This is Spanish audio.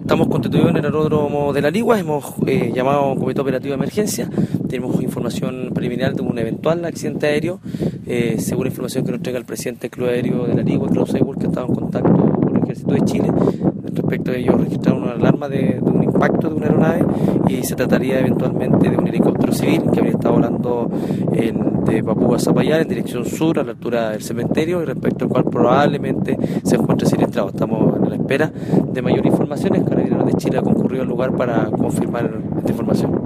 Estamos constituidos en el aeródromo de La Ligua, hemos llamado a un comité operativo de emergencia, tenemos información preliminar de un eventual accidente aéreo, según la información que nos entrega el presidente del Club Aéreo de La Ligua, Klaus Seiburg, que ha estado en contacto con el Ejército de Chile. Respecto a ello, registraron una alarma de un impacto de una aeronave y se trataría eventualmente de un helicóptero civil que habría estado volando de Papúa a Zapallar en dirección sur a la altura del cementerio, y respecto al cual probablemente se encuentre siniestrado. Estamos en la espera de mayor información. Carabineros de Chile ha concurrido al lugar para confirmar esta información.